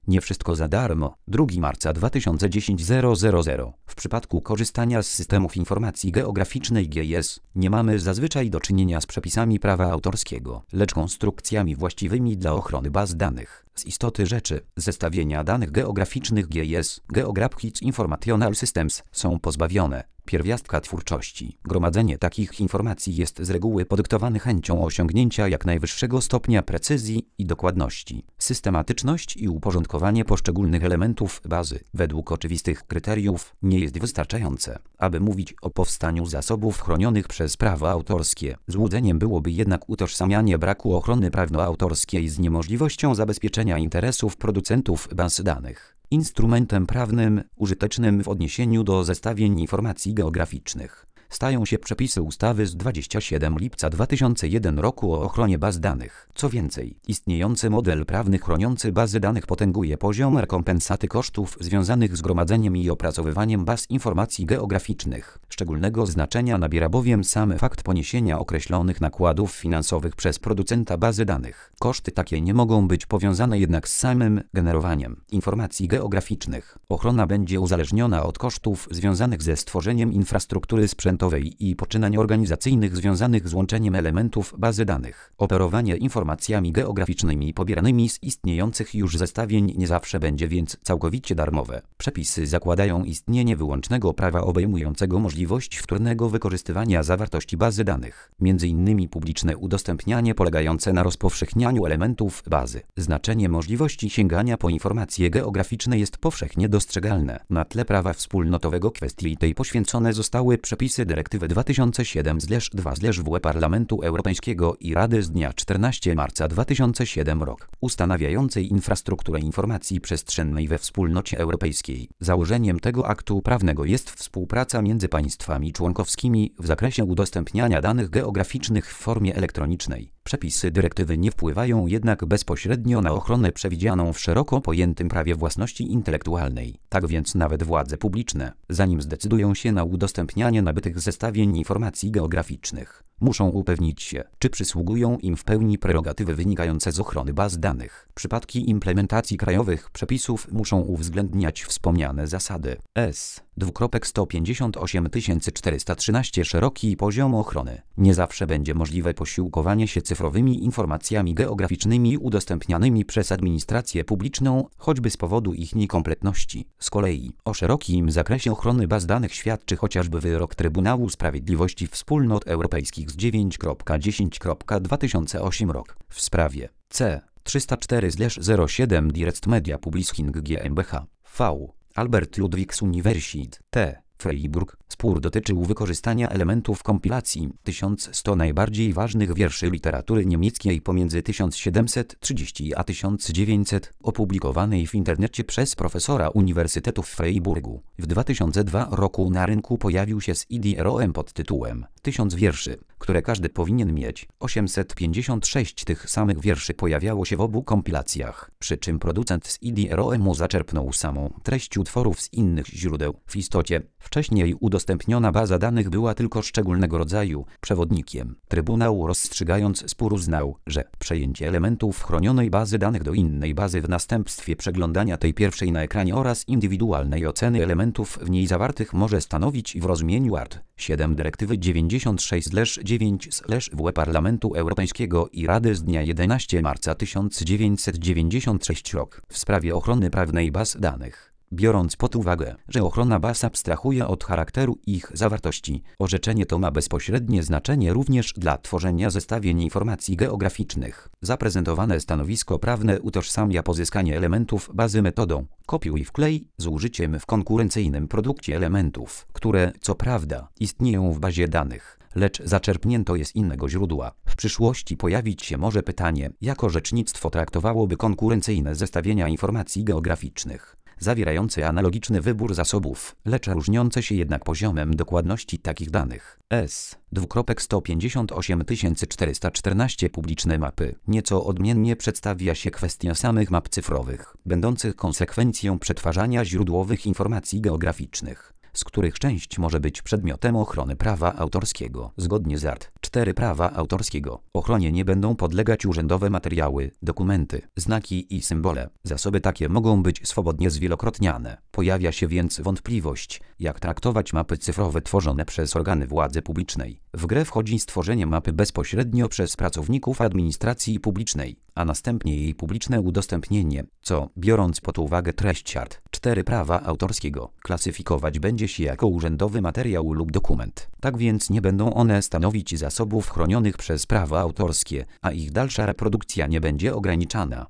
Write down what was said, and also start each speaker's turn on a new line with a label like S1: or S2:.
S1: Nie wszystko za darmo. 2 marca 2010 000. W przypadku korzystania z systemów informacji geograficznej GIS nie mamy zazwyczaj do czynienia z przepisami prawa autorskiego, lecz konstrukcjami właściwymi dla ochrony baz danych. Z istoty rzeczy, zestawienia danych geograficznych GIS, Geographic Informational Systems, są pozbawione pierwiastka twórczości. Gromadzenie takich informacji jest z reguły podyktowane chęcią osiągnięcia jak najwyższego stopnia precyzji i dokładności. Systematyczność i uporządkowanie poszczególnych elementów bazy według oczywistych kryteriów nie jest wystarczające, aby mówić o powstaniu zasobów chronionych przez prawo autorskie. Złudzeniem byłoby jednak utożsamianie braku ochrony prawnoautorskiej z niemożliwością zabezpieczenia interesów producentów baz danych. Instrumentem prawnym użytecznym w odniesieniu do zestawień informacji geograficznych stają się przepisy ustawy z 27 lipca 2001 roku o ochronie baz danych. Co więcej, istniejący model prawny chroniący bazy danych potęguje poziom rekompensaty kosztów związanych z gromadzeniem i opracowywaniem baz informacji geograficznych. Szczególnego znaczenia nabiera bowiem sam fakt poniesienia określonych nakładów finansowych przez producenta bazy danych. Koszty takie nie mogą być powiązane jednak z samym generowaniem informacji geograficznych. Ochrona będzie uzależniona od kosztów związanych ze stworzeniem infrastruktury sprzętowej i poczynań organizacyjnych związanych z łączeniem elementów bazy danych. Operowanie informacjami geograficznymi pobieranymi z istniejących już zestawień nie zawsze będzie więc całkowicie darmowe. Przepisy zakładają istnienie wyłącznego prawa obejmującego możliwość wtórnego wykorzystywania zawartości bazy danych, m.in. publiczne udostępnianie polegające na rozpowszechnianiu elementów bazy. Znaczenie możliwości sięgania po informacje geograficzne jest powszechnie dostrzegalne. Na tle prawa wspólnotowego kwestii tej poświęcone zostały przepisy dyrektywy 2007/2/WE Parlamentu Europejskiego i Rady z dnia 14 marca 2007 rok, ustanawiającej infrastrukturę informacji przestrzennej we Wspólnocie Europejskiej. Założeniem tego aktu prawnego jest współpraca między państwami członkowskimi w zakresie udostępniania danych geograficznych w formie elektronicznej. Przepisy dyrektywy nie wpływają jednak bezpośrednio na ochronę przewidzianą w szeroko pojętym prawie własności intelektualnej. Tak więc nawet władze publiczne, zanim zdecydują się na udostępnianie nabytych zestawień informacji geograficznych, muszą upewnić się, czy przysługują im w pełni prerogatywy wynikające z ochrony baz danych. Przypadki implementacji krajowych przepisów muszą uwzględniać wspomniane zasady. 158 Szeroki poziom ochrony. Nie zawsze będzie możliwe posiłkowanie się cyfrowymi informacjami geograficznymi udostępnianymi przez administrację publiczną, choćby z powodu ich niekompletności. Z kolei o szerokim zakresie ochrony baz danych świadczy chociażby wyrok Trybunału Sprawiedliwości Wspólnot Europejskich z 9.10.2008 rok w sprawie C. 304/07 Direct Media Publishing GmbH V. Albert Ludwigs Universität T. Freiburg. Spór dotyczył wykorzystania elementów kompilacji 1100 najbardziej ważnych wierszy literatury niemieckiej pomiędzy 1730 a 1900, opublikowanej w internecie przez profesora Uniwersytetu w Freiburgu. W 2002 roku na rynku pojawił się CD-ROM pod tytułem 1000 wierszy, które każdy powinien mieć. 856 tych samych wierszy pojawiało się w obu kompilacjach, przy czym producent z CD-ROM-u zaczerpnął samą treść utworów z innych źródeł. W istocie wcześniej udostępniona baza danych była tylko szczególnego rodzaju przewodnikiem. Trybunał, rozstrzygając spór, uznał, że przejęcie elementów chronionej bazy danych do innej bazy w następstwie przeglądania tej pierwszej na ekranie oraz indywidualnej oceny elementów w niej zawartych może stanowić w rozumieniu art. 7 dyrektywy 96/9/WE Parlamentu Europejskiego i Rady z dnia 11 marca 1996 rok w sprawie ochrony prawnej baz danych. Biorąc pod uwagę, że ochrona baz abstrahuje od charakteru ich zawartości, orzeczenie to ma bezpośrednie znaczenie również dla tworzenia zestawień informacji geograficznych. Zaprezentowane stanowisko prawne utożsamia pozyskanie elementów bazy metodą kopiuj wklej z użyciem w konkurencyjnym produkcie elementów, które, co prawda, istnieją w bazie danych, lecz zaczerpnięto je z innego źródła. W przyszłości pojawić się może pytanie, jak orzecznictwo traktowałoby konkurencyjne zestawienia informacji geograficznych, zawierające analogiczny wybór zasobów, lecz różniące się jednak poziomem dokładności takich danych. 158 publiczne mapy. Nieco odmiennie przedstawia się kwestia samych map cyfrowych, będących konsekwencją przetwarzania źródłowych informacji geograficznych. z których część może być przedmiotem ochrony prawa autorskiego. Zgodnie z art. 4 prawa autorskiego ochronie nie będą podlegać urzędowe materiały, dokumenty, znaki i symbole. Zasoby takie mogą być swobodnie zwielokrotniane. Pojawia się więc wątpliwość, jak traktować mapy cyfrowe tworzone przez organy władzy publicznej. W grę wchodzi stworzenie mapy bezpośrednio przez pracowników administracji publicznej, a następnie jej publiczne udostępnienie, co, biorąc pod uwagę treść art. 4 prawa autorskiego, klasyfikować będzie się jako urzędowy materiał lub dokument. Tak więc nie będą one stanowić zasobów chronionych przez prawa autorskie, a ich dalsza reprodukcja nie będzie ograniczana.